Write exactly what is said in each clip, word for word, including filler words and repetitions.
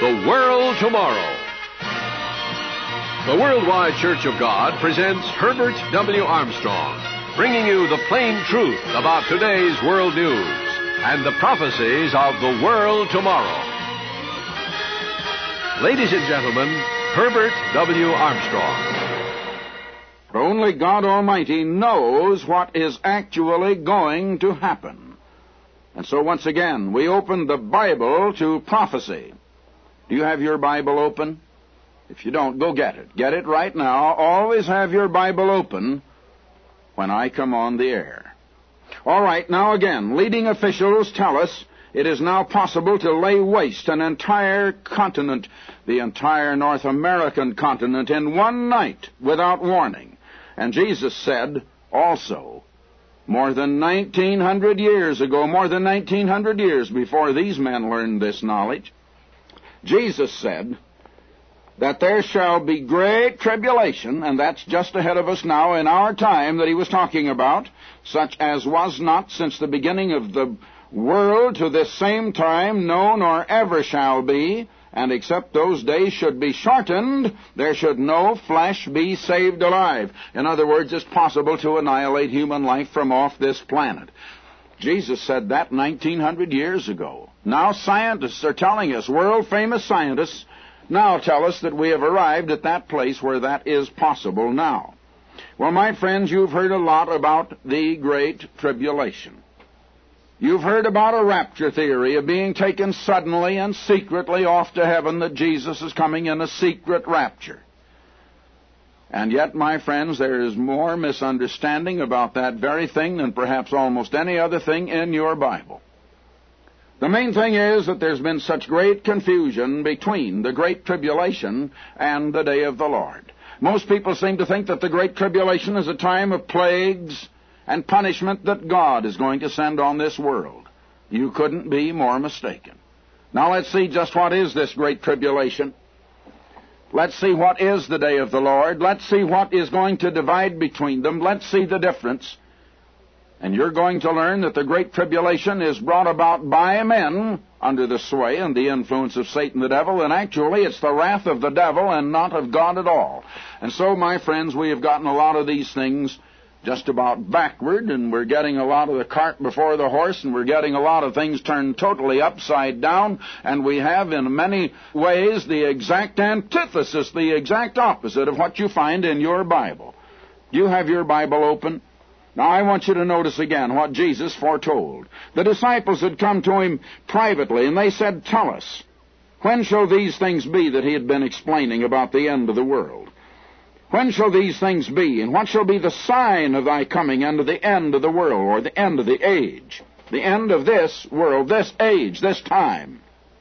The World Tomorrow. The Worldwide Church of God presents Herbert W. Armstrong, bringing you the plain truth about today's world news and the prophecies of the world tomorrow. Ladies and gentlemen, Herbert W. Armstrong. Only God Almighty knows what is actually going to happen. And so once again, we open the Bible to prophecy. Do you have your Bible open? If you don't, go get it. Get it right now. Always have your Bible open when I come on the air. All right, now again, leading officials tell us it is now possible to lay waste an entire continent, the entire North American continent, in one night without warning. And Jesus said also, more than nineteen hundred years ago, more than nineteen hundred years before these men learned this knowledge, Jesus said that there shall be great tribulation, and that's just ahead of us now in our time that he was talking about, such as was not since the beginning of the world to this same time, no, nor ever shall be, and except those days should be shortened, there should no flesh be saved alive. In other words, it's possible to annihilate human life from off this planet. Jesus said that nineteen hundred years ago. Now scientists are telling us, world-famous scientists, now tell us that we have arrived at that place where that is possible now. Well, my friends, you've heard a lot about the Great Tribulation. You've heard about a rapture theory of being taken suddenly and secretly off to heaven, that Jesus is coming in a secret rapture. And yet, my friends, there is more misunderstanding about that very thing than perhaps almost any other thing in your Bible. The main thing is that there's been such great confusion between the Great Tribulation and the Day of the Lord. Most people seem to think that the Great Tribulation is a time of plagues and punishment that God is going to send on this world. You couldn't be more mistaken. Now let's see just what is this Great Tribulation. Let's see what is the Day of the Lord. Let's see what is going to divide between them. Let's see the difference. And you're going to learn that the Great Tribulation is brought about by men under the sway and the influence of Satan the devil, and actually it's the wrath of the devil and not of God at all. And so, my friends, we have gotten a lot of these things just about backward, and we're getting a lot of the cart before the horse, and we're getting a lot of things turned totally upside down, and we have in many ways the exact antithesis, the exact opposite of what you find in your Bible. Do you have your Bible open? Now I want you to notice again what Jesus foretold. The disciples had come to him privately, and they said, "Tell us, when shall these things be?" that he had been explaining about the end of the world. "When shall these things be, and what shall be the sign of thy coming and of the end of the world," or the end of the age, the end of this world, this age, this time?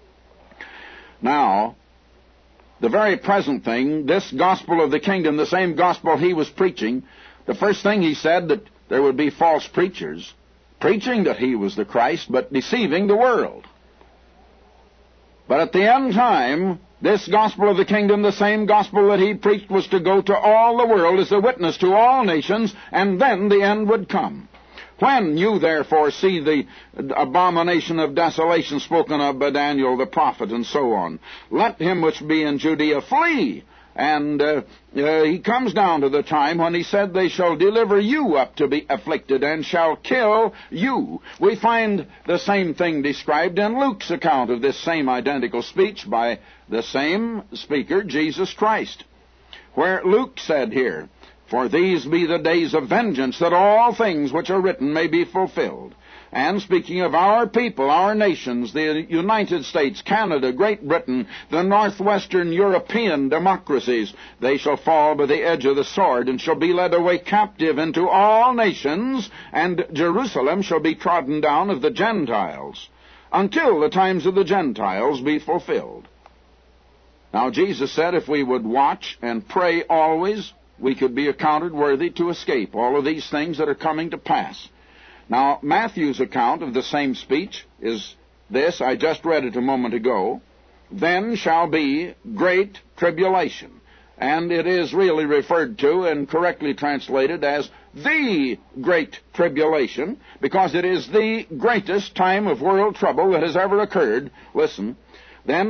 Now, the very present thing, this gospel of the kingdom, the same gospel he was preaching, the first thing he said that there would be false preachers preaching that he was the Christ, but deceiving the world. But at the end time, this gospel of the kingdom, the same gospel that he preached, was to go to all the world as a witness to all nations, and then the end would come. "When you therefore see the abomination of desolation spoken of by Daniel the prophet," and so on, "let him which be in Judea flee." And uh, uh, he comes down to the time when he said, "They shall deliver you up to be afflicted, and shall kill you." We find the same thing described in Luke's account of this same identical speech by the same speaker, Jesus Christ, where Luke said here, "For these be the days of vengeance, that all things which are written may be fulfilled." And speaking of our people, our nations, the United States, Canada, Great Britain, the northwestern European democracies, "they shall fall by the edge of the sword, and shall be led away captive into all nations, and Jerusalem shall be trodden down of the Gentiles, until the times of the Gentiles be fulfilled." Now Jesus said if we would watch and pray always, we could be accounted worthy to escape all of these things that are coming to pass. Now, Matthew's account of the same speech is this. I just read it a moment ago. "Then shall be great tribulation." And it is really referred to and correctly translated as the Great Tribulation, because it is the greatest time of world trouble that has ever occurred. Listen, "Then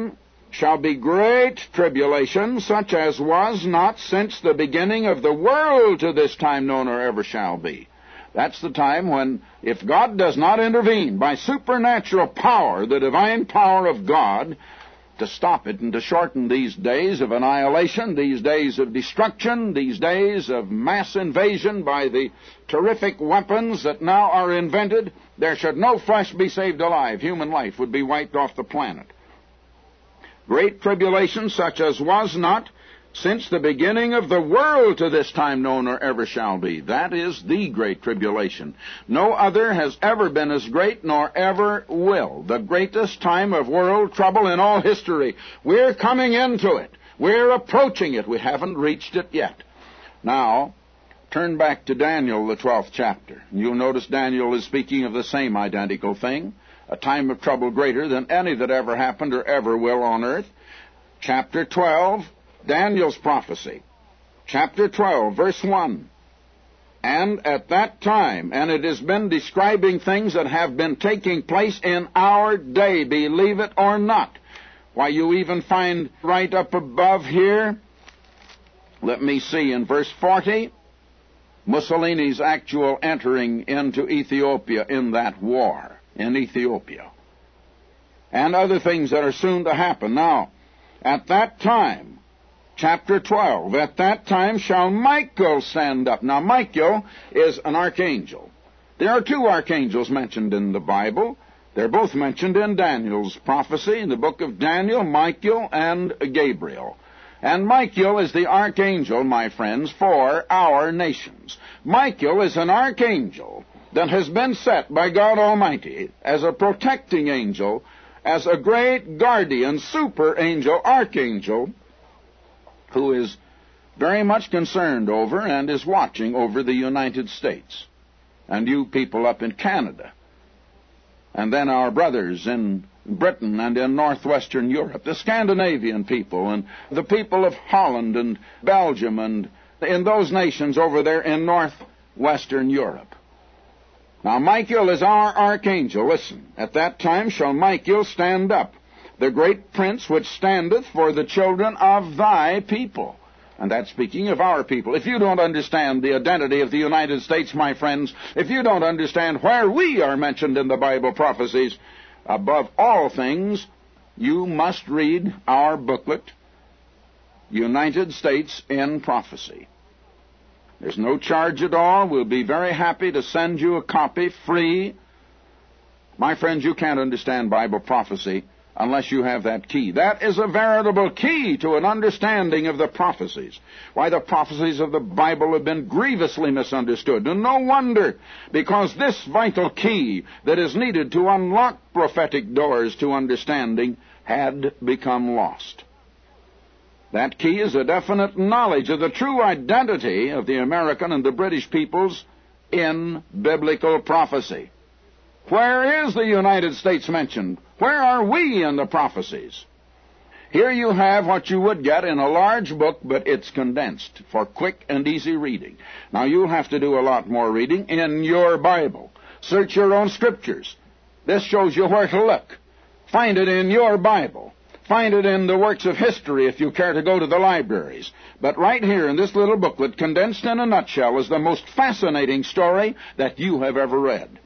shall be great tribulation, such as was not since the beginning of the world to this time known or ever shall be. That's the time when, if God does not intervene by supernatural power, the divine power of God, to stop it and to shorten these days of annihilation, these days of destruction, these days of mass invasion by the terrific weapons that now are invented, there should no flesh be saved alive. Human life would be wiped off the planet. Great tribulation such as was not since the beginning of the world to this time known or ever shall be. That is the great tribulation. No other has ever been as great nor ever will. The greatest time of world trouble in all history. We're coming into it. We're approaching it. We haven't reached it yet. Now, turn back to Daniel, the twelfth chapter. You'll notice Daniel is speaking of the same identical thing. A time of trouble greater than any that ever happened or ever will on earth. Chapter twelve, Daniel's prophecy. Chapter twelve, verse one. And at that time, and it has been describing things that have been taking place in our day, believe it or not. Why, you even find right up above here, let me see, in verse forty, Mussolini's actual entering into Ethiopia in that war. In Ethiopia, and other things that are soon to happen. Now, at that time, chapter twelve, at that time shall Michael stand up. Now, Michael is an archangel. There are two archangels mentioned in the Bible. They're both mentioned in Daniel's prophecy, in the book of Daniel, Michael and Gabriel. And Michael is the archangel, my friends, for our nations. Michael is an archangel that has been set by God Almighty as a protecting angel, as a great guardian, super angel, archangel, who is very much concerned over and is watching over the United States, and you people up in Canada, and then our brothers in Britain and in northwestern Europe, the Scandinavian people, and the people of Holland and Belgium, and in those nations over there in northwestern Europe. Now, Michael is our archangel. Listen, at that time shall Michael stand up, the great prince which standeth for the children of thy people. And that's speaking of our people. If you don't understand the identity of the United States, my friends, if you don't understand where we are mentioned in the Bible prophecies, above all things, you must read our booklet, United States in Prophecy. There's no charge at all. We'll be very happy to send you a copy free. My friends, you can't understand Bible prophecy unless you have that key. That is a veritable key to an understanding of the prophecies. Why, the prophecies of the Bible have been grievously misunderstood. And no wonder, because this vital key that is needed to unlock prophetic doors to understanding had become lost. That key is a definite knowledge of the true identity of the American and the British peoples in biblical prophecy. Where is the United States mentioned? Where are we in the prophecies? Here you have what you would get in a large book, but it's condensed for quick and easy reading. Now, you'll have to do a lot more reading in your Bible. Search your own scriptures. This shows you where to look. Find it in your Bible. Find it in the works of history if you care to go to the libraries. But right here in this little booklet, condensed in a nutshell, is the most fascinating story that you have ever read.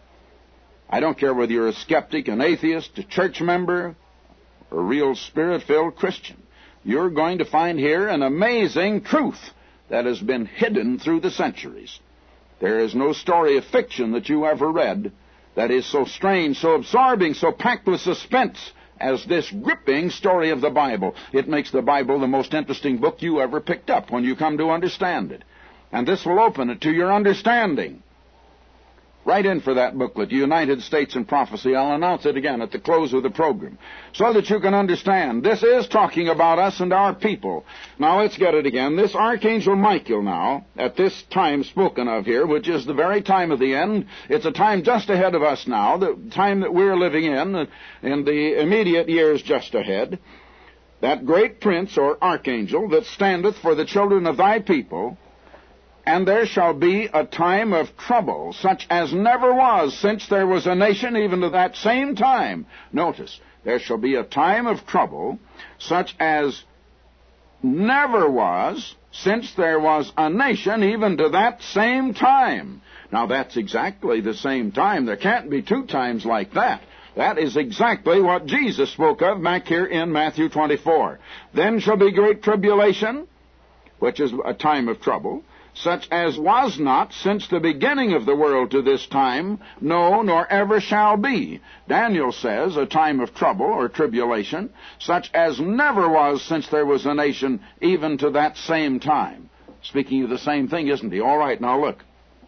I don't care whether you're a skeptic, an atheist, a church member, or a real spirit-filled Christian. You're going to find here an amazing truth that has been hidden through the centuries. There is no story of fiction that you ever read that is so strange, so absorbing, so packed with suspense as this gripping story of the Bible. It makes the Bible the most interesting book you ever picked up when you come to understand it. And this will open it to your understanding. Write in for that booklet, United States in Prophecy. I'll announce it again at the close of the program, so that you can understand. This is talking about us and our people. Now let's get it again. This Archangel Michael now, at this time spoken of here, which is the very time of the end, it's a time just ahead of us now, the time that we're living in, in the immediate years just ahead. That great prince or archangel that standeth for the children of thy people, And there shall be a time of trouble, such as never was since there was a nation, even to that same time. Notice, there shall be a time of trouble, such as never was since there was a nation, even to that same time. Now, that's exactly the same time. There can't be two times like that. That is exactly what Jesus spoke of back here in Matthew twenty-four. Then shall be great tribulation, which is a time of trouble, such as was not since the beginning of the world to this time, no, nor ever shall be. Daniel says a time of trouble or tribulation, such as never was since there was a nation, even to that same time. Speaking of the same thing, isn't he? All right, now look.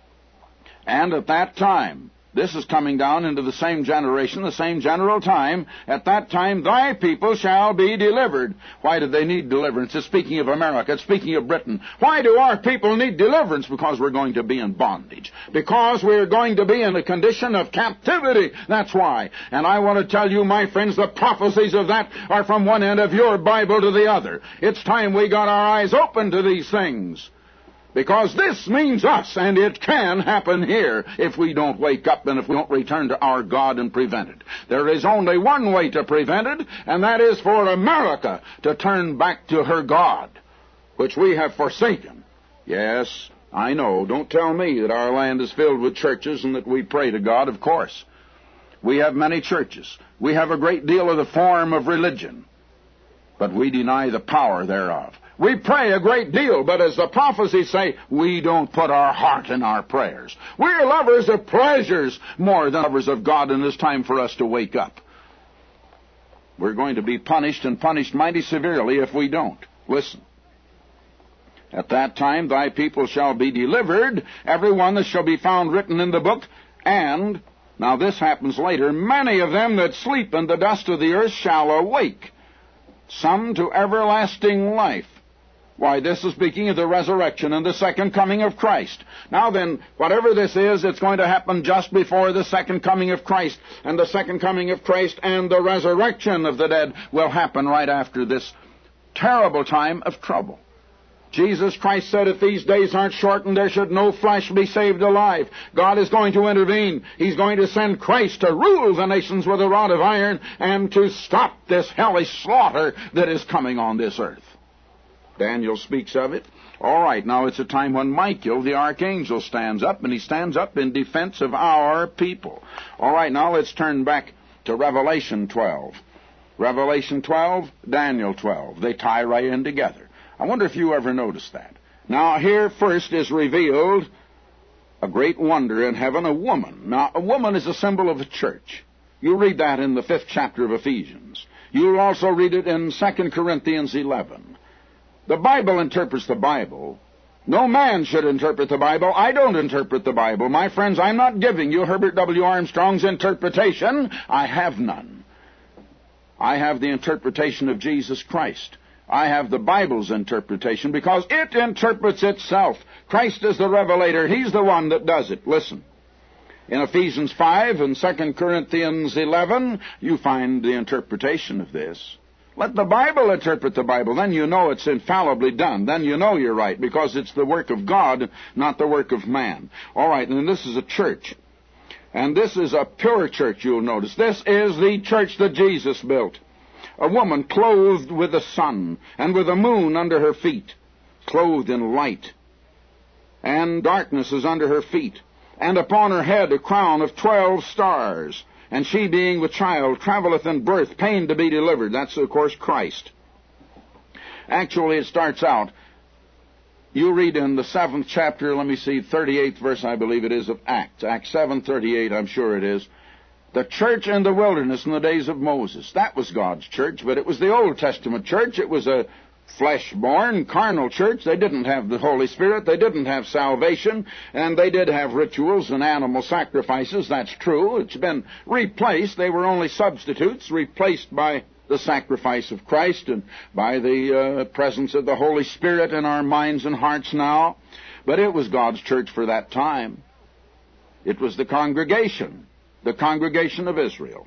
And at that time, this is coming down into the same generation, the same general time. At that time, thy people shall be delivered. Why do they need deliverance? It's speaking of America. It's speaking of Britain. Why do our people need deliverance? Because we're going to be in bondage. Because we're going to be in a condition of captivity. That's why. And I want to tell you, my friends, the prophecies of that are from one end of your Bible to the other. It's time we got our eyes open to these things. Because this means us, and it can happen here if we don't wake up and if we don't return to our God and prevent it. There is only one way to prevent it, and that is for America to turn back to her God, which we have forsaken. Yes, I know. Don't tell me that our land is filled with churches and that we pray to God. Of course. We have many churches. We have a great deal of the form of religion, but we deny the power thereof. We pray a great deal, but as the prophecies say, we don't put our heart in our prayers. We're lovers of pleasures more than lovers of God, and it's time for us to wake up. We're going to be punished, and punished mighty severely if we don't. Listen. At that time thy people shall be delivered, every one that shall be found written in the book, and, now this happens later, many of them that sleep in the dust of the earth shall awake, some to everlasting life. Why, this is speaking of the resurrection and the second coming of Christ. Now then, whatever this is, it's going to happen just before the second coming of Christ. And the second coming of Christ and the resurrection of the dead will happen right after this terrible time of trouble. Jesus Christ said, if these days aren't shortened, there should no flesh be saved alive. God is going to intervene. He's going to send Christ to rule the nations with a rod of iron and to stop this hellish slaughter that is coming on this earth. Daniel speaks of it. All right, now it's a time when Michael, the archangel, stands up, and he stands up in defense of our people. All right, now let's turn back to Revelation twelve. Revelation twelve, Daniel twelve. They tie right in together. I wonder if you ever noticed that. Now, here first is revealed a great wonder in heaven, a woman. Now, a woman is a symbol of the church. You'll read that in the fifth chapter of Ephesians. You'll also read it in Second Corinthians eleven. The Bible interprets the Bible. No man should interpret the Bible. I don't interpret the Bible. My friends, I'm not giving you Herbert W. Armstrong's interpretation. I have none. I have the interpretation of Jesus Christ. I have the Bible's interpretation because it interprets itself. Christ is the revelator. He's the one that does it. Listen. In Ephesians five and Second Corinthians eleven, you find the interpretation of this. Let the Bible interpret the Bible. Then you know it's infallibly done. Then you know you're right, because it's the work of God, not the work of man. All right, and this is a church. And this is a pure church, you'll notice. This is the church that Jesus built. A woman clothed with the sun, and with the moon under her feet, clothed in light. And darkness is under her feet. And upon her head a crown of twelve stars. And she, being with child, traveleth in birth, pain to be delivered. That's, of course, Christ. Actually, it starts out, you read in the seventh chapter, let me see, thirty-eighth verse, I believe it is, of Acts. Acts seven thirty-eight, I'm sure it is. The church in the wilderness in the days of Moses. That was God's church, but it was the Old Testament church. It was a flesh-born, carnal church. They didn't have the Holy Spirit. They didn't have salvation. And they did have rituals and animal sacrifices. That's true. It's been replaced. They were only substitutes, replaced by the sacrifice of Christ and by the uh, presence of the Holy Spirit in our minds and hearts now. But it was God's church for that time. It was the congregation, the congregation of Israel.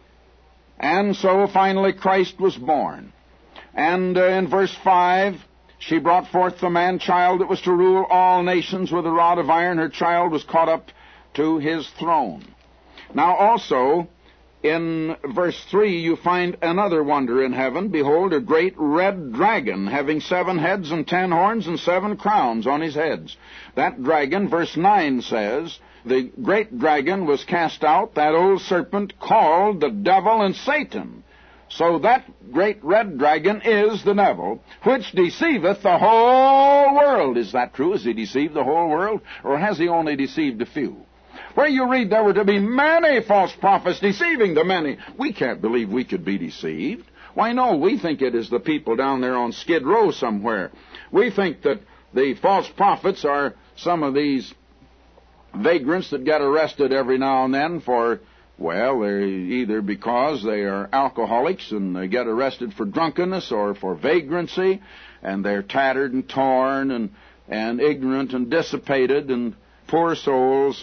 And so finally Christ was born. And uh, in verse five, She brought forth the man-child that was to rule all nations with a rod of iron. Her child was caught up to his throne. Now also, in verse three, you find another wonder in heaven. Behold, a great red dragon, having seven heads and ten horns and seven crowns on his heads. That dragon, verse nine says, the great dragon was cast out, that old serpent called the devil and Satan. So that great red dragon is the devil, which deceiveth the whole world. Is that true? Has he deceived the whole world? Or has he only deceived a few? Where you read there were to be many false prophets deceiving the many. We can't believe we could be deceived. Why, no, we think it is the people down there on Skid Row somewhere. We think that the false prophets are some of these vagrants that get arrested every now and then for, well, they're either because they are alcoholics and they get arrested for drunkenness or for vagrancy, and they're tattered and torn and, and ignorant and dissipated and poor souls.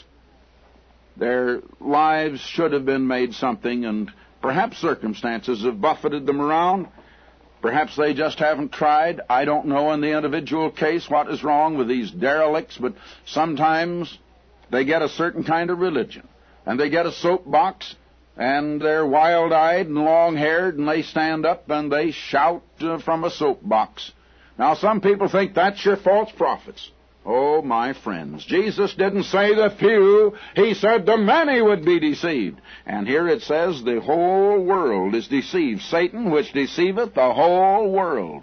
Their lives should have been made something, and perhaps circumstances have buffeted them around. Perhaps they just haven't tried. I don't know in the individual case what is wrong with these derelicts, but sometimes they get a certain kind of religion, and they get a soapbox, and they're wild-eyed and long-haired, and they stand up and they shout uh, from a soapbox. Now, some people think that's your false prophets. Oh, my friends, Jesus didn't say the few. He said the many would be deceived. And here it says the whole world is deceived. Satan, which deceiveth the whole world.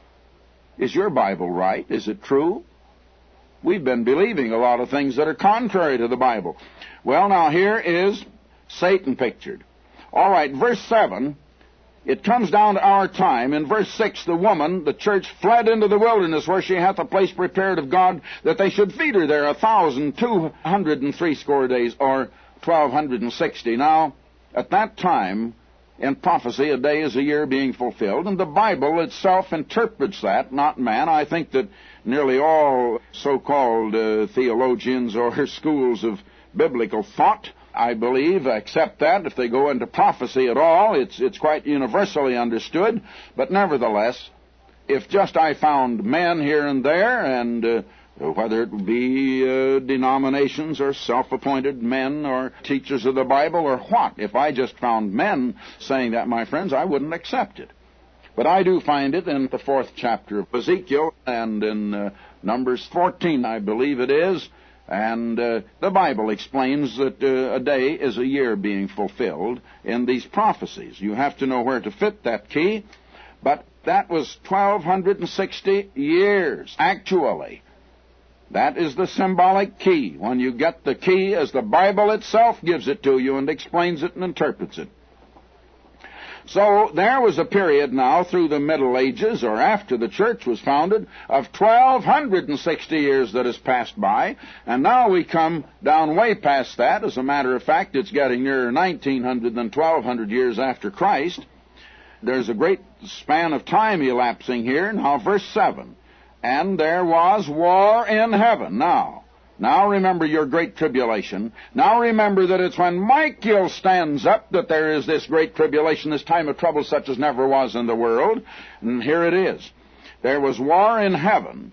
Is your Bible right? Is it true? We've been believing a lot of things that are contrary to the Bible. Well, now here is Satan pictured. All right, verse seven, it comes down to our time. In verse six, the woman, the church, fled into the wilderness, where she hath a place prepared of God, that they should feed her there a thousand two hundred and threescore days, or twelve hundred and sixty. Now, at that time, in prophecy, a day is a year being fulfilled, and the Bible itself interprets that, not man. I think that nearly all so-called uh, theologians or schools of biblical thought, I believe, accept that. If they go into prophecy at all, it's it's quite universally understood. But nevertheless, if just I found men here and there, and uh, whether it be uh, denominations or self-appointed men or teachers of the Bible or what, if I just found men saying that, my friends, I wouldn't accept it. But I do find it in the fourth chapter of Ezekiel and in uh, Numbers fourteen, I believe it is. And uh, the Bible explains that uh, a day is a year being fulfilled in these prophecies. You have to know where to fit that key. But that was twelve sixty years, actually. That is the symbolic key. When you get the key as the Bible itself gives it to you and explains it and interprets it. So there was a period now through the Middle Ages, or after the church was founded, of twelve sixty years that has passed by, and now we come down way past that. As a matter of fact, it's getting nearer nineteen hundred than twelve hundred years after Christ. There's a great span of time elapsing here. Now, verse seven, and there was war in heaven. Now, Now remember your great tribulation. Now remember that it's when Michael stands up that there is this great tribulation, this time of trouble such as never was in the world. And here it is. There was war in heaven.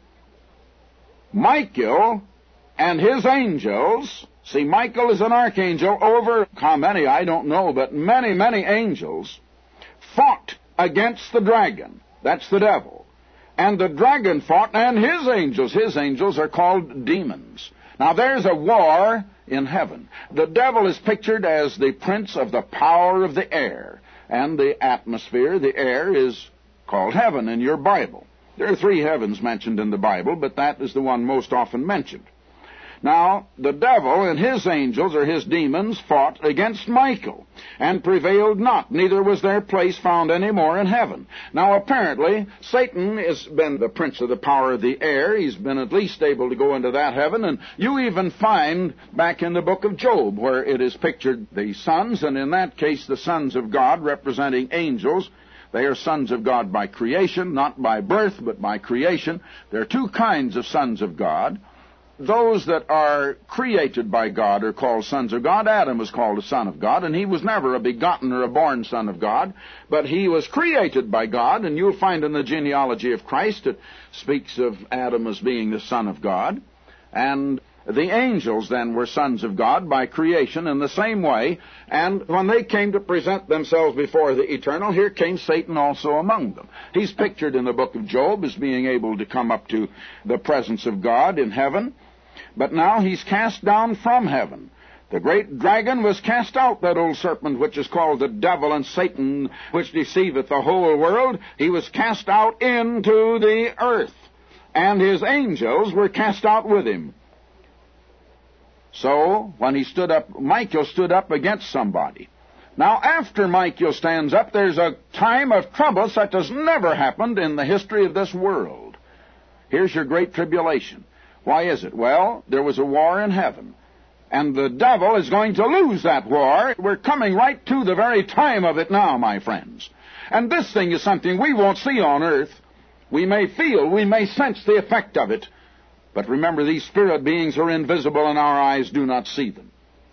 Michael and his angels, see, Michael is an archangel over, how many, I don't know, but many, many angels, fought against the dragon. That's the devil. And the dragon fought, and his angels. His angels are called demons. Now, there's a war in heaven. The devil is pictured as the prince of the power of the air. And the atmosphere, the air, is called heaven in your Bible. There are three heavens mentioned in the Bible, but that is the one most often mentioned. Now, the devil and his angels, or his demons, fought against Michael, and prevailed not, neither was their place found any more in heaven. Now, apparently, Satan has been the prince of the power of the air. He's been at least able to go into that heaven, and you even find back in the book of Job, where it is pictured the sons, and in that case the sons of God, representing angels. They are sons of God by creation, not by birth, but by creation. There are two kinds of sons of God. those that are created by God are called sons of God. Adam was called a son of God, and he was never a begotten or a born son of God, but he was created by God, and you'll find in the genealogy of Christ it speaks of Adam as being the son of God. And the angels then were sons of God by creation in the same way, and when they came to present themselves before the Eternal, here came Satan also among them. He's pictured in the book of Job as being able to come up to the presence of God in heaven, but now he's cast down from heaven. The great dragon was cast out, that old serpent which is called the devil and Satan, which deceiveth the whole world. He was cast out into the earth, and his angels were cast out with him. So, when he stood up, Michael stood up against somebody. Now, after Michael stands up, there's a time of trouble such as never happened in the history of this world. Here's your great tribulation. Why is it? Well, there was a war in heaven, and the devil is going to lose that war. We're coming right to the very time of it now, my friends. And this thing is something we won't see on earth. We may feel, we may sense the effect of it. But remember, these spirit beings are invisible and our eyes do not see them.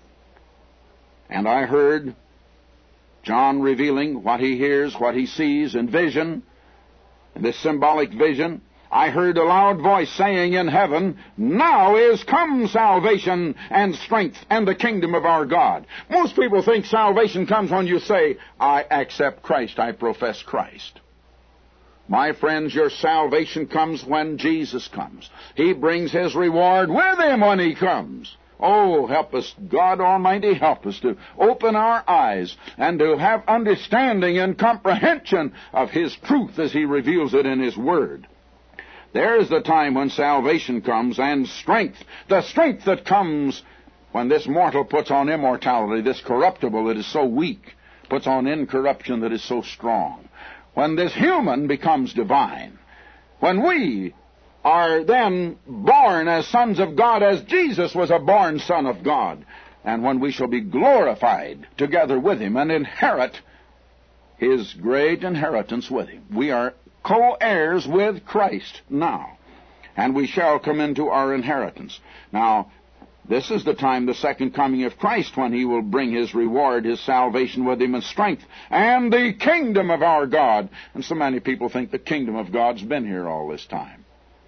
And I heard John revealing what he hears, what he sees in vision, in this symbolic vision. I heard a loud voice saying in heaven, "Now is come salvation and strength and the kingdom of our God." Most people think salvation comes when you say, "I accept Christ, I profess Christ." My friends, your salvation comes when Jesus comes. He brings his reward with him when he comes. Oh, help us, God Almighty, help us to open our eyes and to have understanding and comprehension of his truth as he reveals it in his word. There is the time when salvation comes, and strength, the strength that comes when this mortal puts on immortality, this corruptible that is so weak, puts on incorruption that is so strong. When this human becomes divine, when we are then born as sons of God, as Jesus was a born son of God, and when we shall be glorified together with him and inherit his great inheritance with him. We are co-heirs with Christ now, and we shall come into our inheritance. Now, this is the time, the second coming of Christ, when he will bring his reward, his salvation with him in strength, and the kingdom of our God. And so many people think the kingdom of God's been here all this time.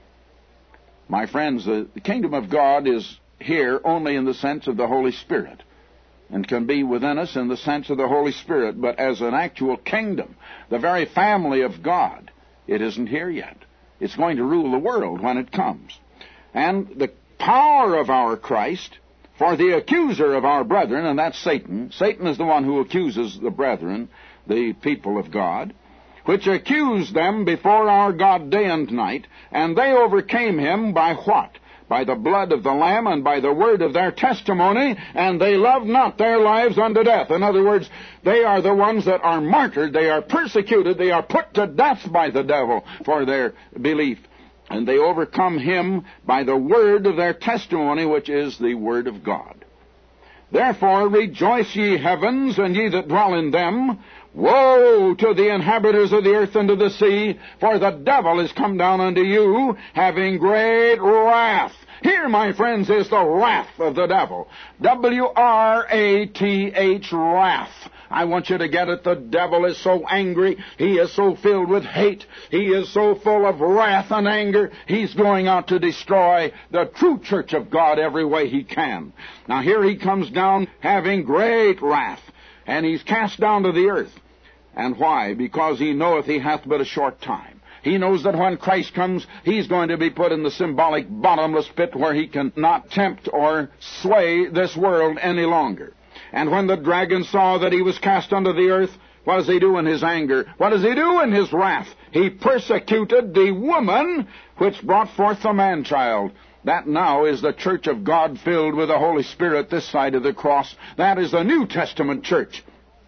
My friends, the, the kingdom of God is here only in the sense of the Holy Spirit, and can be within us in the sense of the Holy Spirit, but as an actual kingdom, the very family of God, it isn't here yet. It's going to rule the world when it comes. And the power of our Christ, for the accuser of our brethren, and that's Satan. Satan is the one who accuses the brethren, the people of God, which accused them before our God day and night, and they overcame him by what? By the blood of the Lamb and by the word of their testimony, and they loved not their lives unto death. In other words, they are the ones that are martyred, they are persecuted, they are put to death by the devil for their belief. And they overcome him by the word of their testimony, which is the word of God. Therefore rejoice, ye heavens, and ye that dwell in them. Woe to the inhabitants of the earth and of the sea, for the devil is come down unto you, having great wrath. Here, my friends, is the wrath of the devil. W R A T H, wrath. I want you to get it. The devil is so angry. He is so filled with hate. He is so full of wrath and anger. He's going out to destroy the true church of God every way he can. Now here he comes down having great wrath, and he's cast down to the earth. And why? Because he knoweth he hath but a short time. He knows that when Christ comes, he's going to be put in the symbolic bottomless pit where he can not tempt or sway this world any longer. And when the dragon saw that he was cast unto the earth, what does he do in his anger? What does he do in his wrath? He persecuted the woman which brought forth the man-child. That now is the church of God filled with the Holy Spirit this side of the cross. That is the New Testament church.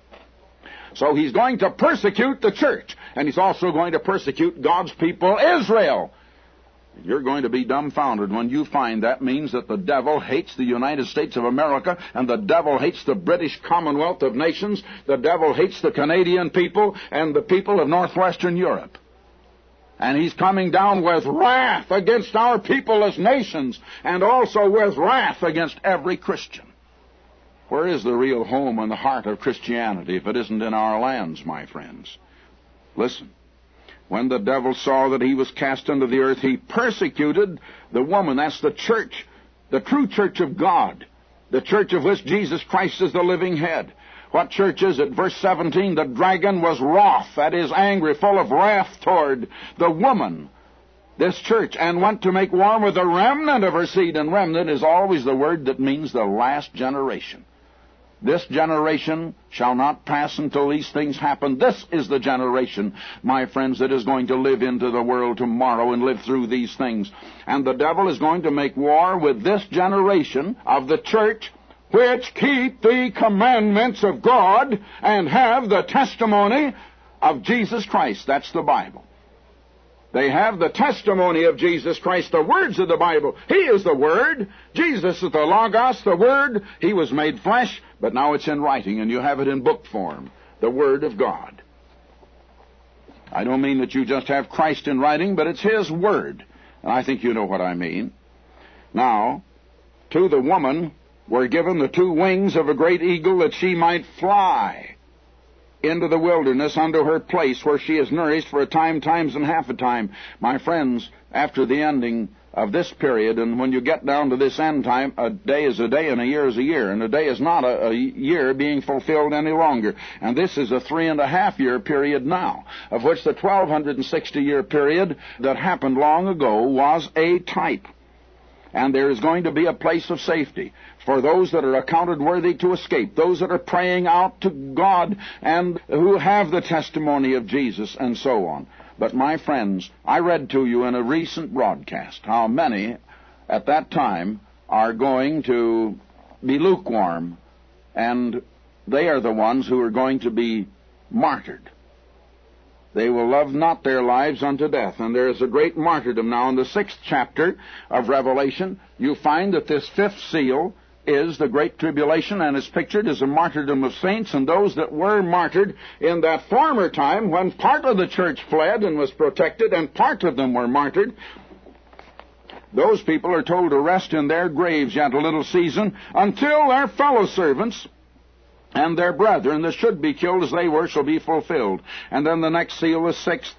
So he's going to persecute the church, and he's also going to persecute God's people, Israel. You're going to be dumbfounded when you find that means that the devil hates the United States of America, and the devil hates the British Commonwealth of Nations, the devil hates the Canadian people, and the people of northwestern Europe. And he's coming down with wrath against our people as nations, and also with wrath against every Christian. Where is the real home and the heart of Christianity if it isn't in our lands, my friends? Listen. When the devil saw that he was cast into the earth, he persecuted the woman. That's the church, the true church of God, the church of which Jesus Christ is the living head. What church is it? Verse seventeen, the dragon was wroth, that is, angry, full of wrath toward the woman, this church, and went to make war with the remnant of her seed. And remnant is always the word that means the last generation. This generation shall not pass until these things happen. This is the generation, my friends, that is going to live into the world tomorrow and live through these things. And the devil is going to make war with this generation of the church which keep the commandments of God and have the testimony of Jesus Christ. That's the Bible. They have the testimony of Jesus Christ, the words of the Bible. He is the Word. Jesus is the Logos, the Word. He was made flesh, but now it's in writing, and you have it in book form, the Word of God. I don't mean that you just have Christ in writing, but it's His Word. And I think you know what I mean. Now, to the woman were given the two wings of a great eagle, that she might fly into the wilderness unto her place, where she is nourished for a time, times and half a time. My friends, after the ending of this period, and when you get down to this end time, a day is a day and a year is a year, and a day is not a, a year being fulfilled any longer. And this is a three and a half year period now, of which the twelve sixty year period that happened long ago was a type. And there is going to be a place of safety for those that are accounted worthy to escape, those that are praying out to God and who have the testimony of Jesus, and so on. But my friends, I read to you in a recent broadcast how many at that time are going to be lukewarm, and they are the ones who are going to be martyred. They will love not their lives unto death. And there is a great martyrdom. Now, in the sixth chapter of Revelation, you find that this fifth seal is the Great Tribulation, and is pictured as a martyrdom of saints and those that were martyred in that former time when part of the church fled and was protected, and part of them were martyred. Those people are told to rest in their graves yet a little season until their fellow servants and their brethren that should be killed as they were shall be fulfilled. And then the next seal, the sixth,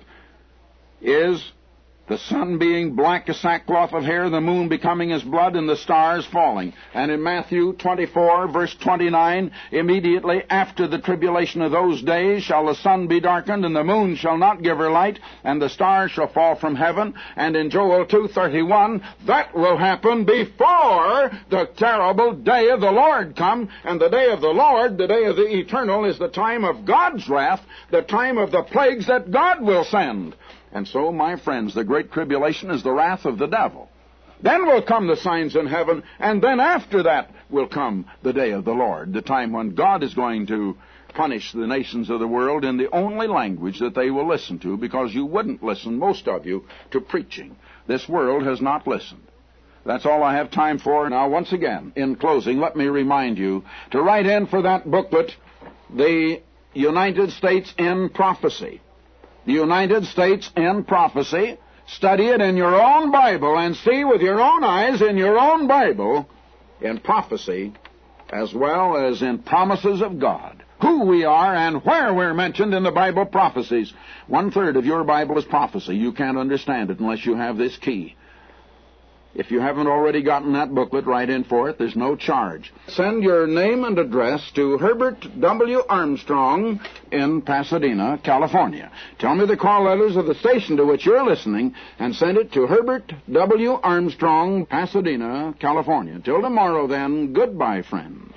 is the sun being black as sackcloth of hair, the moon becoming as blood, and the stars falling. And in Matthew twenty-four, verse twenty-nine, immediately after the tribulation of those days shall the sun be darkened, and the moon shall not give her light, and the stars shall fall from heaven. And in Joel two thirty-one, that will happen before the terrible day of the Lord come. And the day of the Lord, the day of the eternal, is the time of God's wrath, the time of the plagues that God will send. And so, my friends, the Great Tribulation is the wrath of the devil. Then will come the signs in heaven, and then after that will come the day of the Lord, the time when God is going to punish the nations of the world in the only language that they will listen to, because you wouldn't listen, most of you, to preaching. This world has not listened. That's all I have time for. Now, once again, in closing, let me remind you to write in for that booklet, The United States in Prophecy. The United States in Prophecy. Study it in your own Bible and see with your own eyes in your own Bible, in prophecy as well as in promises of God, who we are and where we're mentioned in the Bible prophecies. One-third of your Bible is prophecy. You can't understand it unless you have this key. If you haven't already gotten that booklet, write in for it. There's no charge. Send your name and address to Herbert W. Armstrong in Pasadena, California. Tell me the call letters of the station to which you're listening, and send it to Herbert W. Armstrong, Pasadena, California. Till tomorrow, then, goodbye, friends.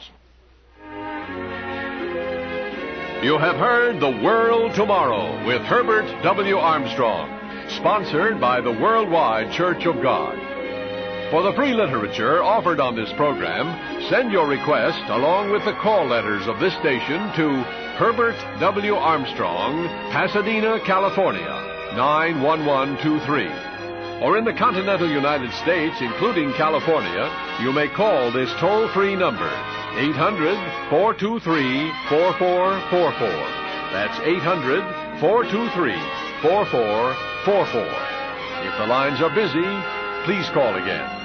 You have heard The World Tomorrow with Herbert W. Armstrong, sponsored by the Worldwide Church of God. For the free literature offered on this program, send your request along with the call letters of this station to Herbert W. Armstrong, Pasadena, California, nine one one two three. Or in the continental United States, including California, you may call this toll-free number, eight hundred, four two three, four four four four. That's eight hundred, four two three, four four four four. If the lines are busy, please call again.